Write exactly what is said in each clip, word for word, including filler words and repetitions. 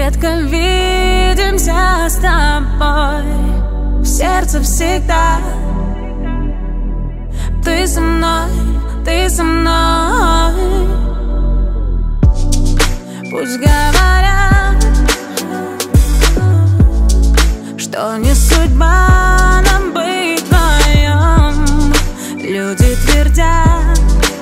редко видимся с тобой. В сердце всегда ты со мной, ты со мной. Пусть говорят, что не судьба нам быть вдвоем. Люди твердят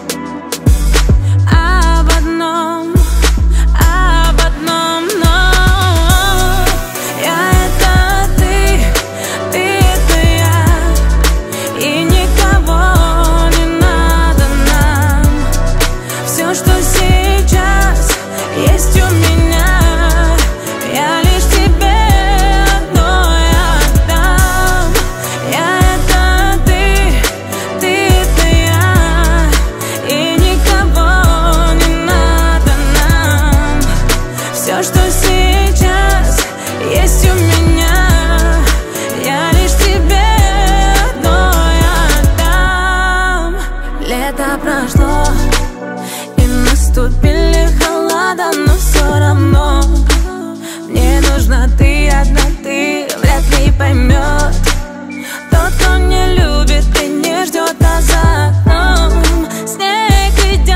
об одном, об одном, но я — это ты, ты — это я, и никого не надо нам. Все, что сейчас есть у меня, я лишь тебе одной отдам. Я — это ты, ты — это я, и никого не надо нам. Все, что сейчас есть у меня, я лишь тебе одной отдам. Лето прошло, и наступили холода, но все равно мне нужна ты, одна ты. Вряд ли поймет тот, кто не любит и не ждет, а за окном снег идет.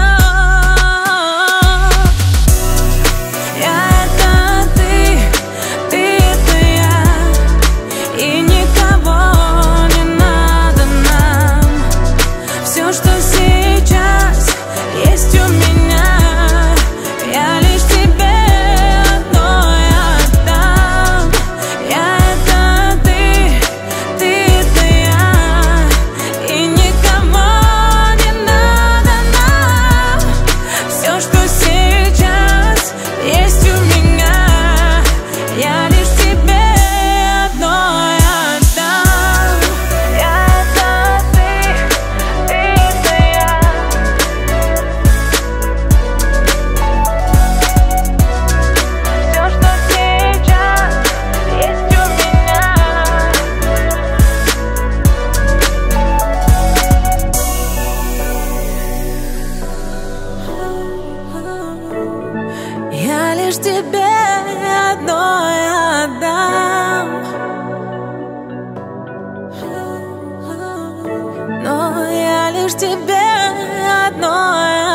Я — это ты, ты — это я, и никого не надо нам. Все, что сейчас есть у меня, я лишь тебе одной отдам. Я — это ты, ты — это я, и никого не надо нам. Все, что сейчас есть у меня, я лишь тебе одной отдам. Я — это ты, ты — это я. Все, что сейчас есть у меня. Я лишь тебе одной отдам, но я лишь тебе одной